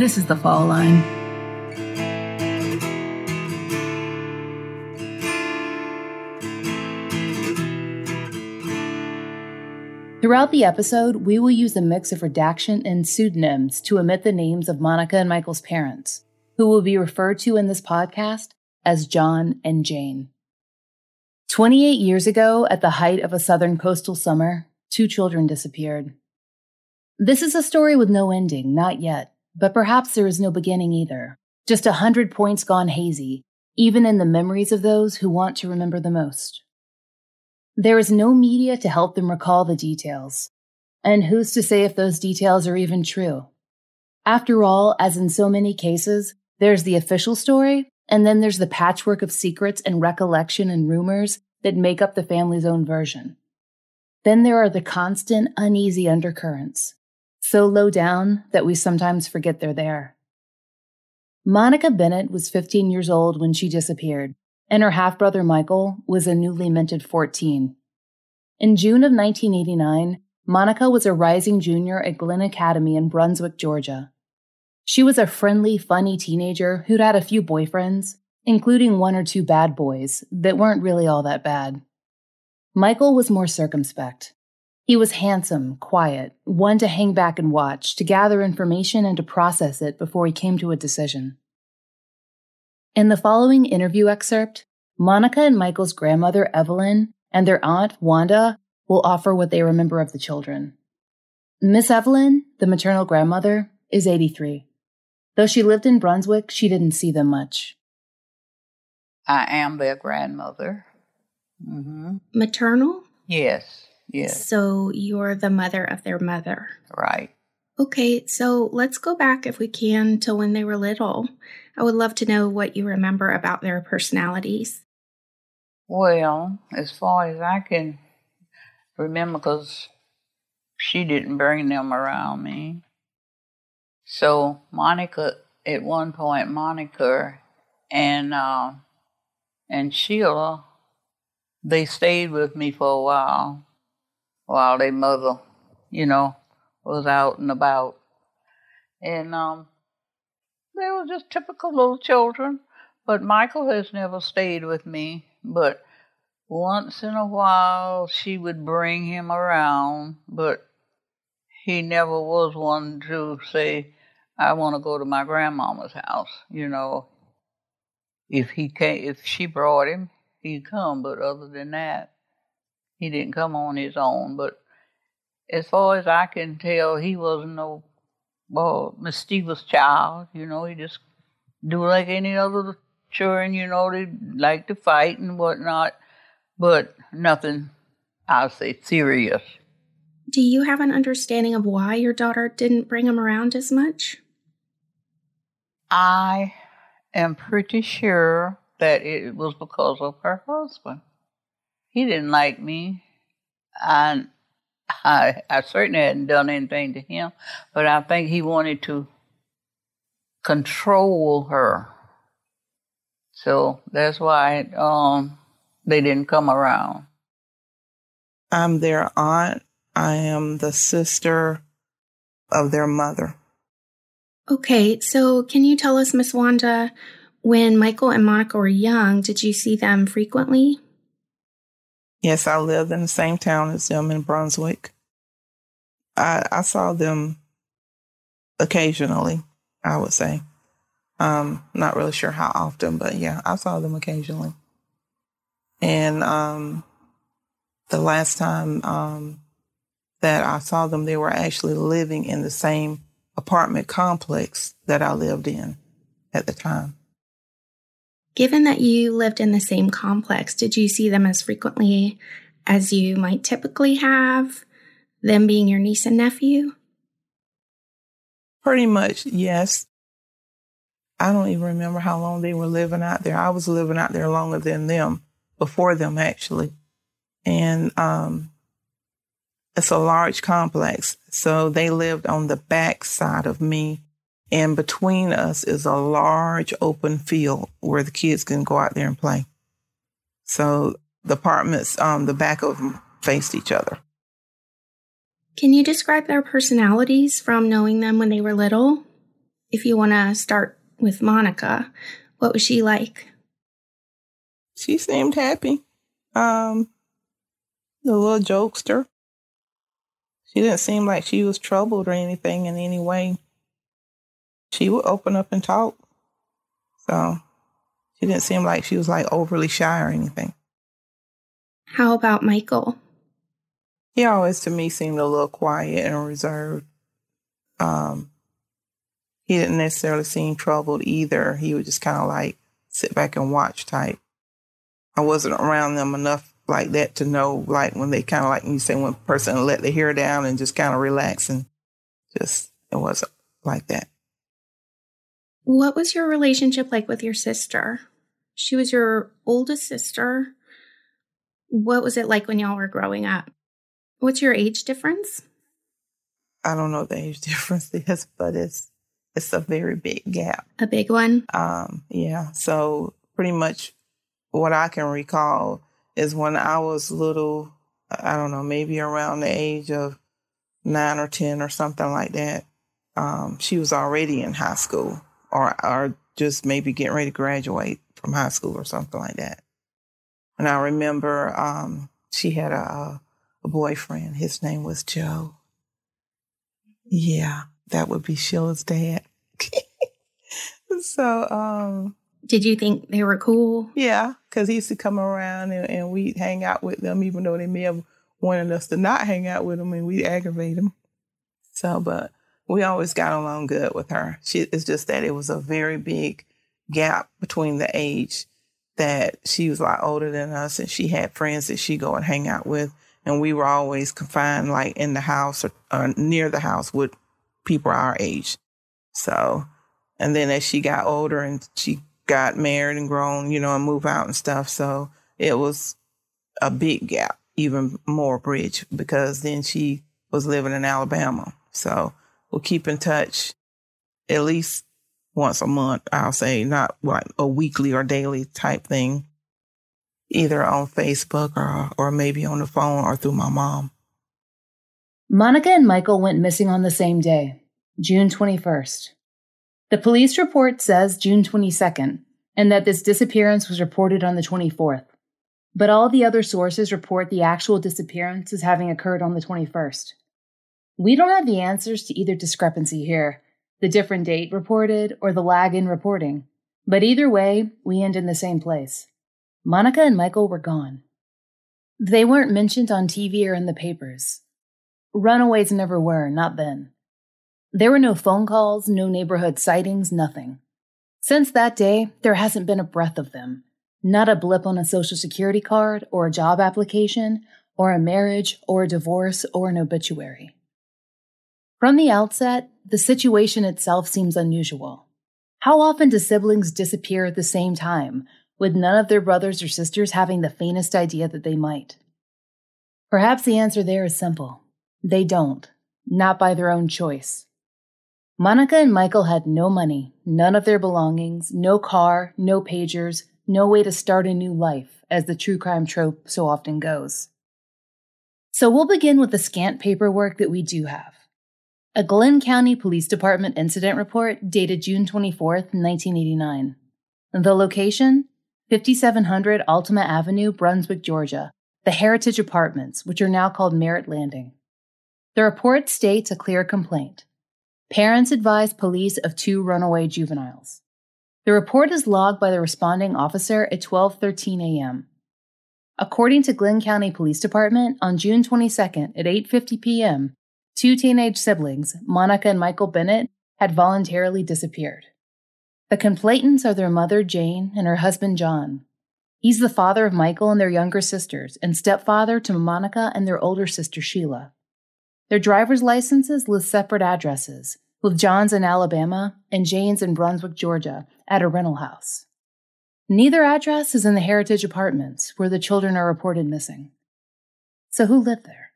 This is The Fall Line. Throughout the episode, we will use a mix of redaction and pseudonyms to omit the names of Monica and Michael's parents, who will be referred to in this podcast as John and Jane. 28 years ago, at the height of a southern coastal summer, 2 children disappeared. This is a story with no ending, not yet, but perhaps there is no beginning either. Just 100 points gone hazy, even in the memories of those who want to remember the most. There is no media to help them recall the details. And who's to say if those details are even true? After all, as in so many cases, there's the official story, and then there's the patchwork of secrets and recollection and rumors that make up the family's own version. Then there are the constant, uneasy undercurrents, so low down that we sometimes forget they're there. Monica Bennett was 15 years old when she disappeared, and her half-brother Michael was a newly minted 14. In June of 1989, Monica was a rising junior at Glenn Academy in Brunswick, Georgia. She was a friendly, funny teenager who'd had a few boyfriends, including 1 or 2 bad boys that weren't really all that bad. Michael was more circumspect. He was handsome, quiet, one to hang back and watch, to gather information and to process it before he came to a decision. In the following interview excerpt, Monica and Michael's grandmother, Evelyn, and their aunt, Wanda, will offer what they remember of the children. Miss Evelyn, the maternal grandmother, is 83. Though she lived in Brunswick, she didn't see them much. I am their grandmother. Mm-hmm. Maternal? Yes. So you're the mother of their mother. Right. Okay, so let's go back, if we can, to when they were little. I would love to know what you remember about their personalities. Well, as far as I can remember, because she didn't bring them around me. So at one point, Monica and Sheila, they stayed with me for a while their mother, was out and about. And they were just typical little children. But Michael has never stayed with me. But once in a while, she would bring him around. But he never was one to say, I want to go to my grandmama's house. If she brought him, he'd come. But other than that, he didn't come on his own. But as far as I can tell, he wasn't no mischievous child. He just do like any other children. They like to fight and whatnot, but nothing, I'll say, serious. Do you have an understanding of why your daughter didn't bring him around as much? I am pretty sure that it was because of her husband. He didn't like me, and I certainly hadn't done anything to him, but I think he wanted to control her. So that's why they didn't come around. I'm their aunt. I am the sister of their mother. Okay, so can you tell us, Miss Wanda, when Michael and Monica were young, did you see them frequently? Yes, I lived in the same town as them in Brunswick. I saw them occasionally, I would say. Not really sure how often, but yeah, I saw them occasionally. And the last time that I saw them, they were actually living in the same apartment complex that I lived in at the time. Given that you lived in the same complex, did you see them as frequently as you might typically have, them being your niece and nephew? Pretty much, yes. I don't even remember how long they were living out there. I was living out there longer than them, before them actually. And it's a large complex. So they lived on the back side of me. And between us is a large open field where the kids can go out there and play. So the apartments, the back of them faced each other. Can you describe their personalities from knowing them when they were little? if you want to start with Monica, what was she like? She seemed happy. The little jokester. She didn't seem like she was troubled or anything in any way. She would open up and talk. So she didn't seem like she was like overly shy or anything. How about Michael? He always, to me, seemed a little quiet and reserved. He didn't necessarily seem troubled either. He would just kind of like sit back and watch type. I wasn't around them enough like that to know, like when they kind of like, you say, when a person let their hair down and just kind of relax, and just, it wasn't like that. What was your relationship like with your sister? She was your oldest sister. What was it like when y'all were growing up? What's your age difference? I don't know what the age difference is, but it's a very big gap. A big one? Yeah. So pretty much what I can recall is when I was little, I don't know, maybe around the age of 9 or 10 or something like that, she was already in high school or just maybe getting ready to graduate from high school or something like that. And I remember she had a boyfriend. His name was Joe. Yeah, that would be Sheila's dad. So, did you think they were cool? Yeah, because he used to come around and we'd hang out with them, even though they may have wanted us to not hang out with them, and we'd aggravate them. So, but we always got along good with her. It's just that it was a very big gap between the age that she was a lot older than us, and she had friends that she'd go and hang out with, and we were always confined like in the house or near the house with people our age. So, and then as she got older and she got married and grown, and moved out and stuff. So it was a big gap, even more bridge, because then she was living in Alabama. So we'll keep in touch at least once a month, I'll say, not like a weekly or daily type thing, either on Facebook or maybe on the phone or through my mom. Monica and Michael went missing on the same day, June 21st. The police report says June 22nd, and that this disappearance was reported on the 24th. But all the other sources report the actual disappearance as having occurred on the 21st. We don't have the answers to either discrepancy here, the different date reported or the lag in reporting. But either way, we end in the same place. Monica and Michael were gone. They weren't mentioned on TV or in the papers. Runaways never were, not then. There were no phone calls, no neighborhood sightings, nothing. Since that day, there hasn't been a breath of them. Not a blip on a social security card or a job application or a marriage or a divorce or an obituary. From the outset, the situation itself seems unusual. How often do siblings disappear at the same time, with none of their brothers or sisters having the faintest idea that they might? Perhaps the answer there is simple. They don't, not by their own choice. Monica and Michael had no money, none of their belongings, no car, no pagers, no way to start a new life, as the true crime trope so often goes. So we'll begin with the scant paperwork that we do have. A Glynn County Police Department incident report dated June 24th, 1989. The location? 5700 Altima Avenue, Brunswick, Georgia, the Heritage Apartments, which are now called Merritt Landing. The report states a clear complaint. Parents advise police of 2 runaway juveniles. The report is logged by the responding officer at 12:13 a.m. According to Glynn County Police Department, on June 22nd at 8:50 p.m., 2 teenage siblings, Monica and Michael Bennett, had voluntarily disappeared. The complainants are their mother, Jane, and her husband, John. He's the father of Michael and their younger sisters, and stepfather to Monica and their older sister, Sheila. Their driver's licenses list separate addresses, with John's in Alabama and Jane's in Brunswick, Georgia, at a rental house. Neither address is in the Heritage Apartments, where the children are reported missing. So who lived there?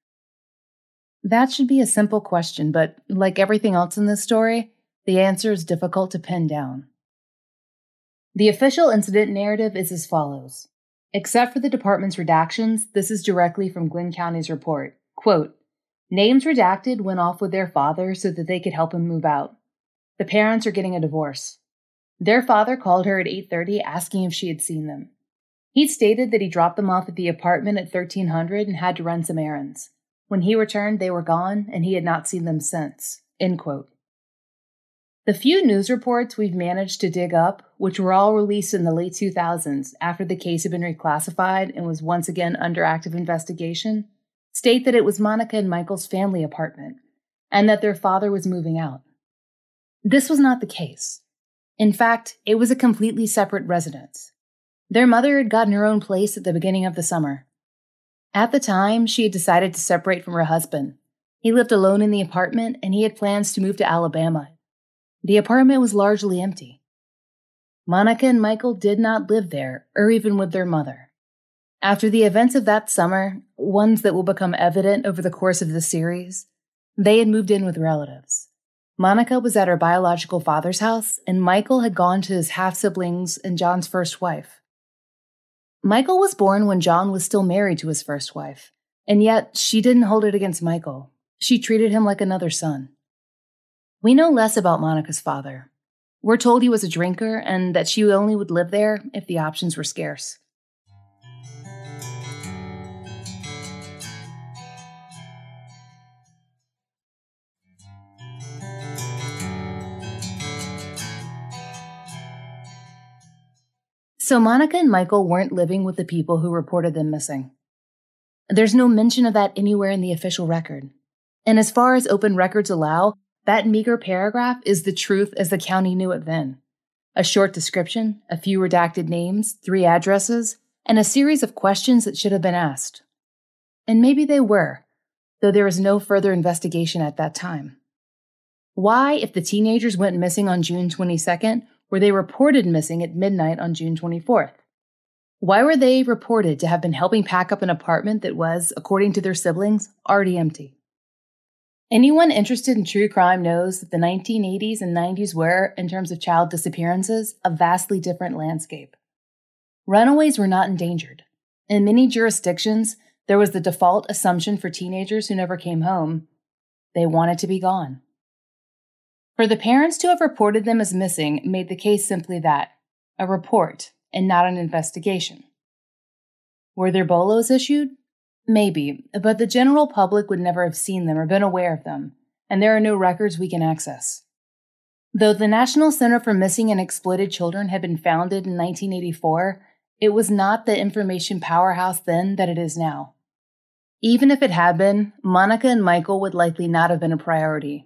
That should be a simple question, but like everything else in this story, the answer is difficult to pin down. The official incident narrative is as follows. Except for the department's redactions, this is directly from Glynn County's report. Quote, names redacted went off with their father so that they could help him move out. The parents are getting a divorce. Their father called her at 8:30 asking if she had seen them. He'd stated that he dropped them off at the apartment at 1300 and had to run some errands. When he returned, they were gone, and he had not seen them since. End quote. The few news reports we've managed to dig up, which were all released in the late 2000s after the case had been reclassified and was once again under active investigation, state that it was Monica and Michael's family apartment, and that their father was moving out. This was not the case. In fact, it was a completely separate residence. Their mother had gotten her own place at the beginning of the summer. At the time, she had decided to separate from her husband. He lived alone in the apartment, and he had plans to move to Alabama. The apartment was largely empty. Monica and Michael did not live there, or even with their mother. After the events of that summer, ones that will become evident over the course of the series, they had moved in with relatives. Monica was at her biological father's house, and Michael had gone to his half-siblings and John's first wife. Michael was born when John was still married to his first wife, and yet she didn't hold it against Michael. She treated him like another son. We know less about Monica's father. We're told he was a drinker and that she only would live there if the options were scarce. So Monica and Michael weren't living with the people who reported them missing. There's no mention of that anywhere in the official record. And as far as open records allow, that meager paragraph is the truth as the county knew it then. A short description, a few redacted names, 3 addresses, and a series of questions that should have been asked. And maybe they were, though there was no further investigation at that time. Why, if the teenagers went missing on June 22nd, were they reported missing at midnight on June 24th? Why were they reported to have been helping pack up an apartment that was, according to their siblings, already empty? Anyone interested in true crime knows that the 1980s and 90s were, in terms of child disappearances, a vastly different landscape. Runaways were not endangered. In many jurisdictions, there was the default assumption for teenagers who never came home: they wanted to be gone. For the parents to have reported them as missing made the case simply that, a report, and not an investigation. Were there bolos issued? Maybe, but the general public would never have seen them or been aware of them, and there are no records we can access. Though the National Center for Missing and Exploited Children had been founded in 1984, it was not the information powerhouse then that it is now. Even if it had been, Monica and Michael would likely not have been a priority.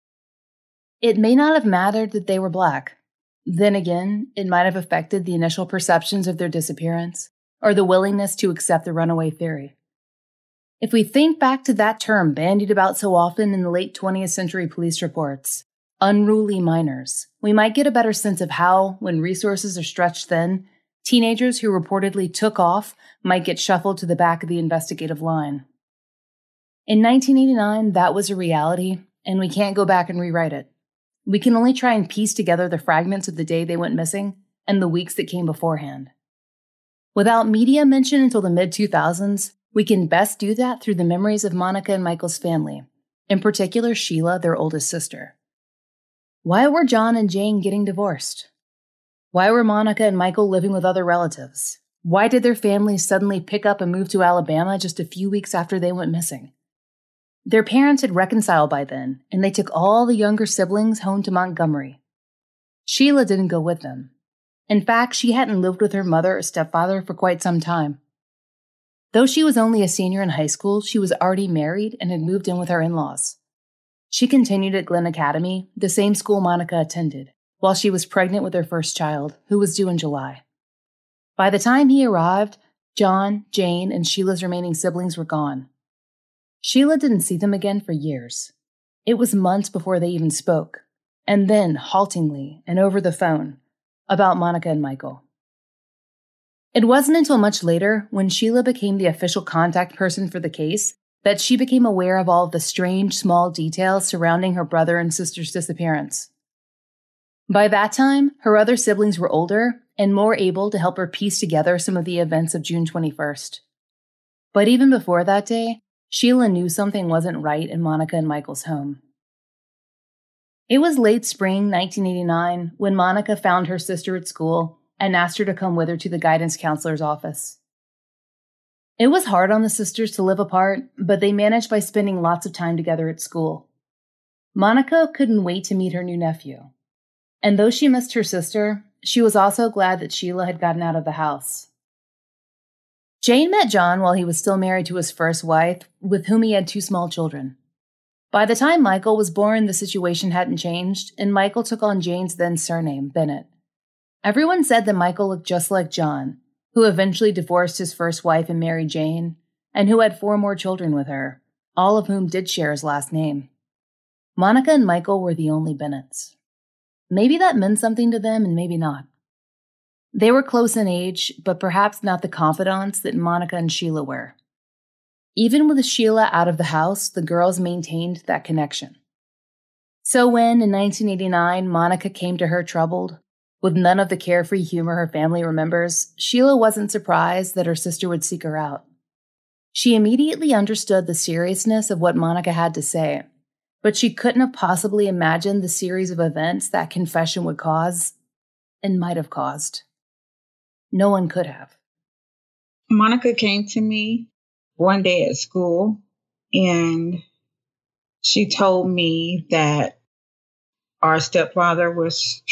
It may not have mattered that they were Black. Then again, it might have affected the initial perceptions of their disappearance, or the willingness to accept the runaway theory. If we think back to that term bandied about so often in the late 20th century police reports, unruly minors, we might get a better sense of how, when resources are stretched thin, teenagers who reportedly took off might get shuffled to the back of the investigative line. In 1989, that was a reality, and we can't go back and rewrite it. We can only try and piece together the fragments of the day they went missing and the weeks that came beforehand. Without media mention until the mid-2000s, we can best do that through the memories of Monica and Michael's family, in particular Sheila, their oldest sister. Why were John and Jane getting divorced? Why were Monica and Michael living with other relatives? Why did their families suddenly pick up and move to Alabama just a few weeks after they went missing? Their parents had reconciled by then, and they took all the younger siblings home to Montgomery. Sheila didn't go with them. In fact, she hadn't lived with her mother or stepfather for quite some time. Though she was only a senior in high school, she was already married and had moved in with her in-laws. She continued at Glen Academy, the same school Monica attended, while she was pregnant with her first child, who was due in July. By the time he arrived, John, Jane, and Sheila's remaining siblings were gone. Sheila didn't see them again for years. It was months before they even spoke, and then, haltingly and over the phone, about Monica and Michael. It wasn't until much later, when Sheila became the official contact person for the case, that she became aware of all of the strange, small details surrounding her brother and sister's disappearance. By that time, her other siblings were older and more able to help her piece together some of the events of June 21st. But even before that day, Sheila knew something wasn't right in Monica and Michael's home. It was late spring 1989 when Monica found her sister at school and asked her to come with her to the guidance counselor's office. It was hard on the sisters to live apart, but they managed by spending lots of time together at school. Monica couldn't wait to meet her new nephew. And though she missed her sister, she was also glad that Sheila had gotten out of the house. Jane met John while he was still married to his first wife, with whom he had 2 small children. By the time Michael was born, the situation hadn't changed, and Michael took on Jane's then surname, Bennett. Everyone said that Michael looked just like John, who eventually divorced his first wife and married Jane, and who had 4 more children with her, all of whom did share his last name. Monica and Michael were the only Bennetts. Maybe that meant something to them and maybe not. They were close in age, but perhaps not the confidants that Monica and Sheila were. Even with Sheila out of the house, the girls maintained that connection. So when, in 1989, Monica came to her troubled, with none of the carefree humor her family remembers, Sheila wasn't surprised that her sister would seek her out. She immediately understood the seriousness of what Monica had to say, but she couldn't have possibly imagined the series of events that confession would cause, and might have caused. No one could have. Monica came to me one day at school, and she told me that our stepfather was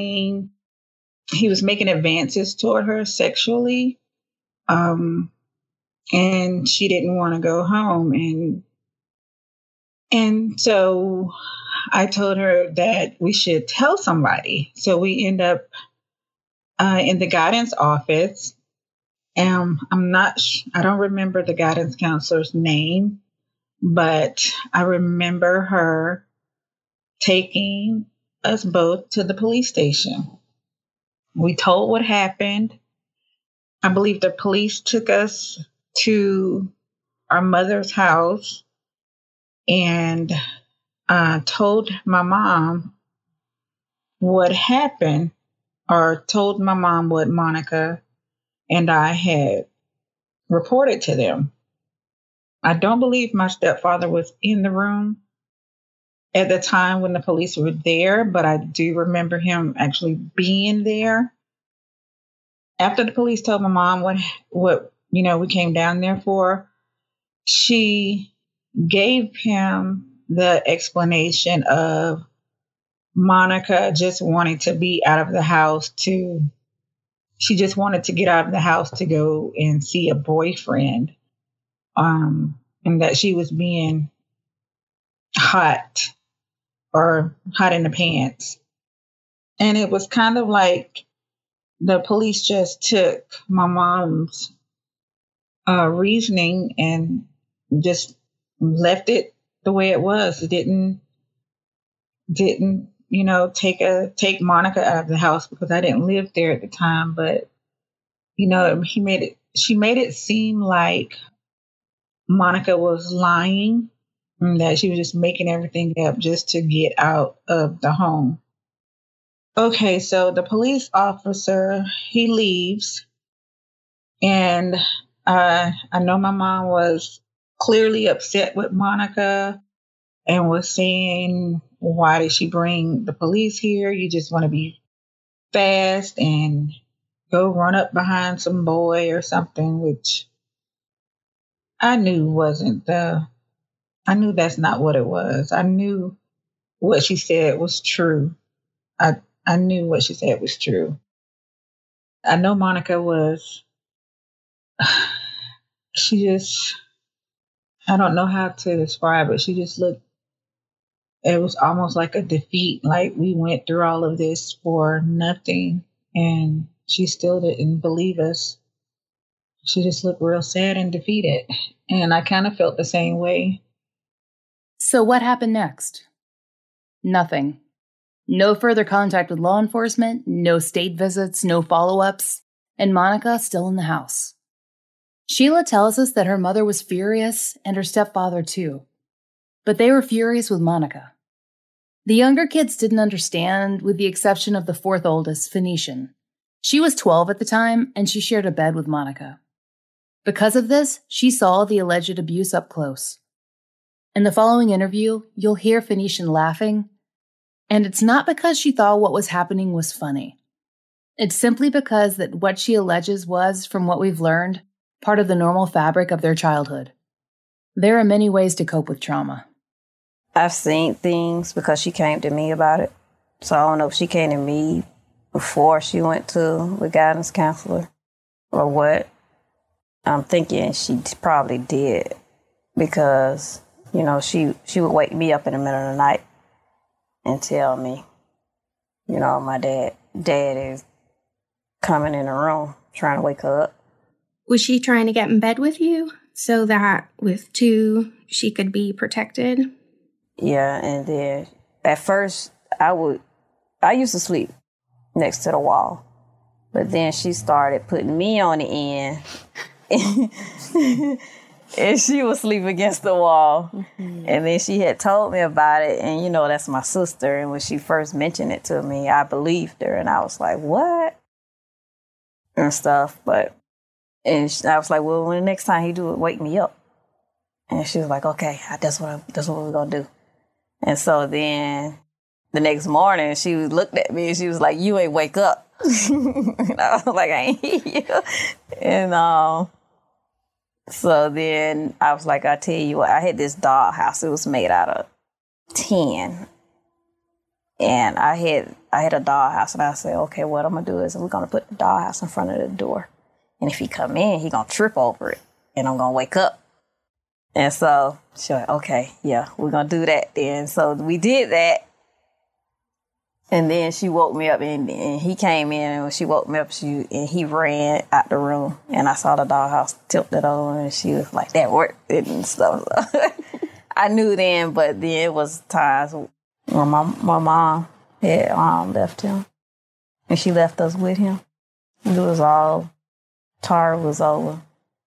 he was making advances toward her sexually, and she didn't want to go home. And so I told her that we should tell somebody. So we end up in the guidance office. I don't remember the guidance counselor's name, but I remember her taking us both to the police station. We told what happened. I believe the police took us to our mother's house and told my mom what happened, or told my mom what Monica and I had reported to them. I don't believe my stepfather was in the room at the time when the police were there, but I do remember him actually being there. After the police told my mom what we came down there for, she gave him the explanation of Monica just wanting to be out of the house she just wanted to get out of the house to go and see a boyfriend, and that she was being hot in the pants. And it was kind of like the police just took my mom's reasoning and just left it the way it was. It didn't take Monica out of the house, because I didn't live there at the time. But, she made it seem like Monica was lying, and that she was just making everything up just to get out of the home. Okay, so the police officer, he leaves, and I know my mom was clearly upset with Monica and was saying, why did she bring the police here? You just want to be fast and go run up behind some boy or something, which I knew that's not what it was. I knew what she said was true. I knew what she said was true. I know Monica was, I don't know how to describe it. She just looked, it was almost like a defeat. Like we went through all of this for nothing, and she still didn't believe us. She just looked real sad and defeated. And I kind of felt the same way. So what happened next? Nothing. No further contact with law enforcement, no state visits, no follow-ups, and Monica still in the house. Sheila tells us that her mother was furious, and her stepfather too. But they were furious with Monica. The younger kids didn't understand, with the exception of the 4th oldest, Phoenician. She was 12 at the time, and she shared a bed with Monica. Because of this, she saw the alleged abuse up close. In the following interview, you'll hear Phoenician laughing And it's not because she thought what was happening was funny. It's simply because that what she alleges was, from what we've learned, part of the normal fabric of their childhood. There are many ways to cope with trauma. I've seen things because she came to me about it. So I don't know if she came to me before she went to the guidance counselor or what. I'm thinking she probably did because, you know, she would wake me up in the middle of the night and tell me, you know, my dad is coming in the room trying to wake her up. Was she trying to get in bed with you so that with two, she could be protected? Yeah, and then at first I used to sleep next to the wall, but then she started putting me on the end and she would sleep against the wall. Mm-hmm. And then she had told me about it, and you know, that's my sister. And when she first mentioned it to me, I believed her, and I was like, what? And stuff. I was like, well, when the next time he do it, wake me up. And she was like, okay, that's what we're gonna do. And so then the next morning, she looked at me and she was like, you ain't wake up. And I was like, I ain't hear you. And so then I was like, I tell you what, I had this dollhouse. It was made out of tin. And I had a dollhouse, and I said, okay, what I'm gonna do is we're gonna put the dollhouse in front of the door. And if he come in, he gonna trip over it, and I'm gonna wake up. And so she was like, okay, yeah, we're gonna do that then. So we did that. And then she woke me up, and he came in, and when she woke me up, and he ran out the room, and I saw the dollhouse tilted over, and she was like, that worked and stuff. I knew then, but then it was times when my mom had left him, and she left us with him. It was all, Tara was over,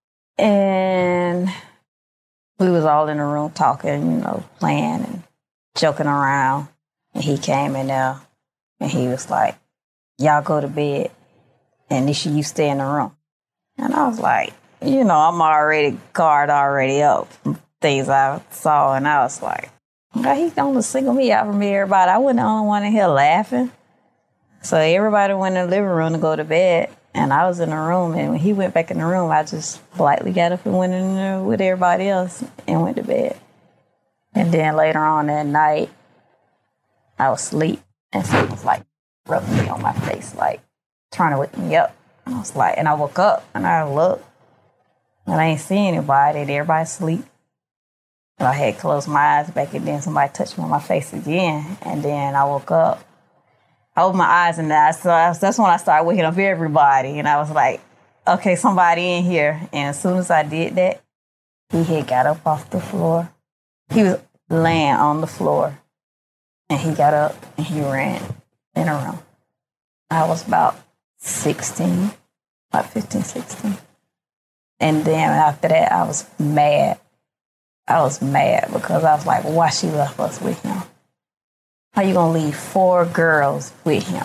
and we was all in the room talking, you know, playing and joking around, and he came in there. And he was like, y'all go to bed, and you stay in the room. And I was like, you know, I'm already up from things I saw. And I was like, okay, he's going to single me out from everybody. I wasn't the only one in here laughing. So everybody went in the living room to go to bed. And I was in the room. And when he went back in the room, I just politely got up and went in there with everybody else and went to bed. And then later on that night, I was asleep. And so it was like rubbing me on my face, like trying to wake me up. And I was like, and I woke up and I looked and I ain't see anybody. Everybody asleep. And I had closed my eyes back, and then somebody touched me on my face again. And then I woke up. I opened my eyes, and that's when I started waking up everybody. And I was like, okay, somebody in here. And as soon as I did that, he had got up off the floor. He was laying on the floor. And he got up and he ran in a room. I was about 16, about 15, 16. And then after that, I was mad. I was mad because I was like, why she left us with him? How you gonna leave 4 girls with him?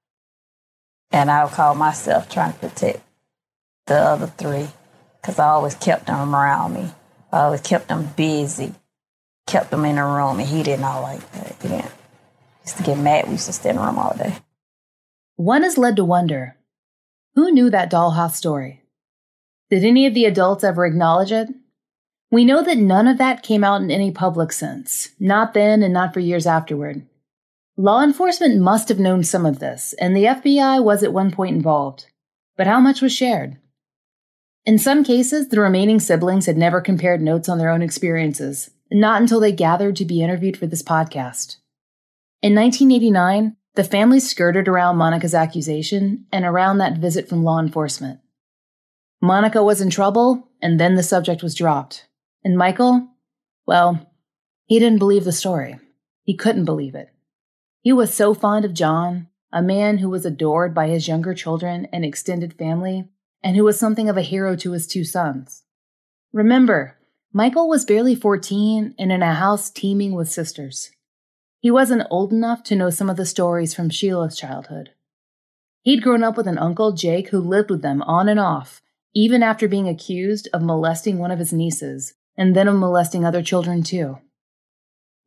And I would call myself trying to protect the other 3 because I always kept them around me. I always kept them busy. Kept him in a room, and he did not like that. He didn't. He used to get mad. We used to stay in the room all day. One is led to wonder, who knew that dollhouse story? Did any of the adults ever acknowledge it? We know that none of that came out in any public sense, not then and not for years afterward. Law enforcement must have known some of this, and the FBI was at one point involved. But how much was shared? In some cases, the remaining siblings had never compared notes on their own experiences, not until they gathered to be interviewed for this podcast. In 1989, the family skirted around Monica's accusation and around that visit from law enforcement. Monica was in trouble, and then the subject was dropped. And Michael, well, he didn't believe the story. He couldn't believe it. He was so fond of John, a man who was adored by his younger children and extended family, and who was something of a hero to his 2 sons. Remember, Michael was barely 14 and in a house teeming with sisters. He wasn't old enough to know some of the stories from Sheila's childhood. He'd grown up with an uncle, Jake, who lived with them on and off, even after being accused of molesting one of his nieces, and then of molesting other children too.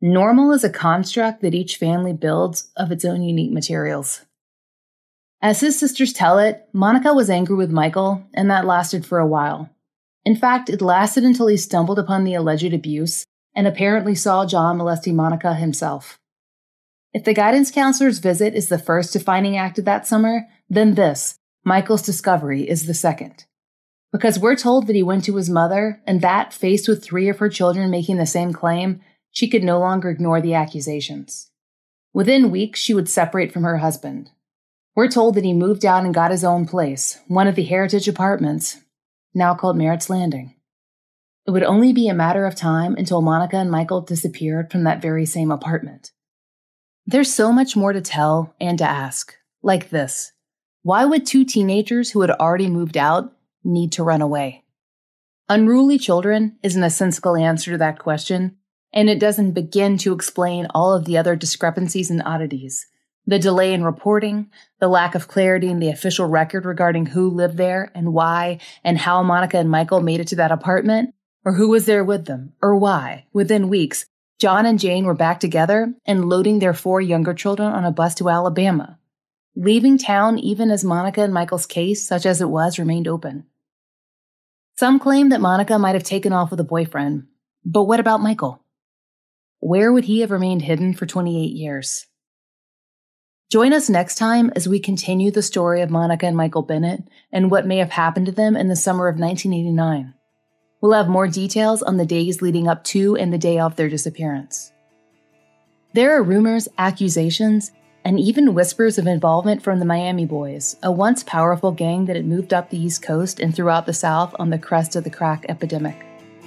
Normal is a construct that each family builds of its own unique materials. As his sisters tell it, Monica was angry with Michael, and that lasted for a while. In fact, it lasted until he stumbled upon the alleged abuse and apparently saw John molesting Monica himself. If the guidance counselor's visit is the first defining act of that summer, then this, Michael's discovery, is the second. Because we're told that he went to his mother, and that, faced with 3 of her children making the same claim, she could no longer ignore the accusations. Within weeks, she would separate from her husband. We're told that he moved out and got his own place, one of the Heritage Apartments, now called Merritt's Landing. It would only be a matter of time until Monica and Michael disappeared from that very same apartment. There's so much more to tell and to ask, like this. Why would 2 teenagers who had already moved out need to run away? Unruly children is an nonsensical answer to that question, and it doesn't begin to explain all of the other discrepancies and oddities. The delay in reporting, the lack of clarity in the official record regarding who lived there and why, and how Monica and Michael made it to that apartment, or who was there with them, or why, within weeks, John and Jane were back together and loading their 4 younger children on a bus to Alabama, leaving town even as Monica and Michael's case, such as it was, remained open. Some claim that Monica might have taken off with a boyfriend, but what about Michael? Where would he have remained hidden for 28 years? Join us next time as we continue the story of Monica and Michael Bennett and what may have happened to them in the summer of 1989. We'll have more details on the days leading up to and the day of their disappearance. There are rumors, accusations, and even whispers of involvement from the Miami Boys, a once powerful gang that had moved up the East Coast and throughout the South on the crest of the crack epidemic.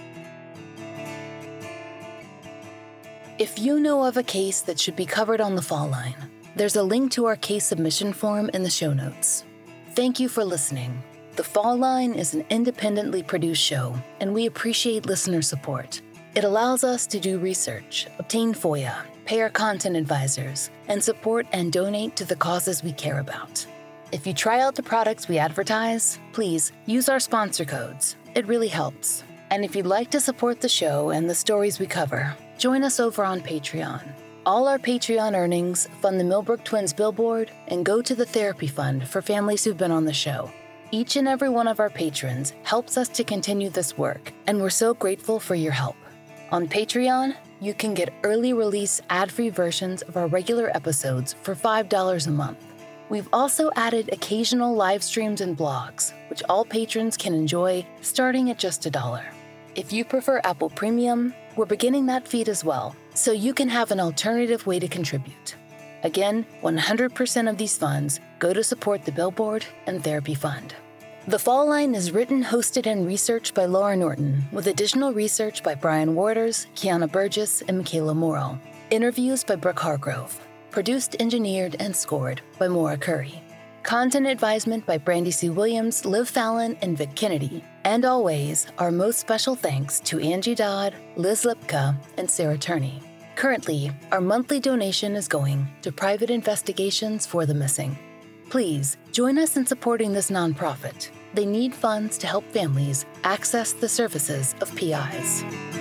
If you know of a case that should be covered on The Fall Line, there's a link to our case submission form in the show notes. Thank you for listening. The Fall Line is an independently produced show, and we appreciate listener support. It allows us to do research, obtain FOIA, pay our content advisors, and support and donate to the causes we care about. If you try out the products we advertise, please use our sponsor codes. It really helps. And if you'd like to support the show and the stories we cover, join us over on Patreon. All our Patreon earnings fund the Millbrook Twins billboard and go to the therapy fund for families who've been on the show. Each and every one of our patrons helps us to continue this work, and we're so grateful for your help. On Patreon, you can get early release ad-free versions of our regular episodes for $5 a month. We've also added occasional live streams and blogs, which all patrons can enjoy starting at just $1. If you prefer Apple Premium, we're beginning that feed as well, so you can have an alternative way to contribute. Again, 100% of these funds go to support the Billboard and Therapy Fund. The Fall Line is written, hosted, and researched by Laura Norton, with additional research by Brian Waters, Kiana Burgess, and Michaela Morrow. Interviews by Brooke Hargrove. Produced, engineered, and scored by Maura Curry. Content advisement by Brandy C. Williams, Liv Fallon, and Vic Kennedy. And always, our most special thanks to Angie Dodd, Liz Lipka, and Sarah Turney. Currently, our monthly donation is going to private investigations for the missing. Please join us in supporting this nonprofit. They need funds to help families access the services of PIs.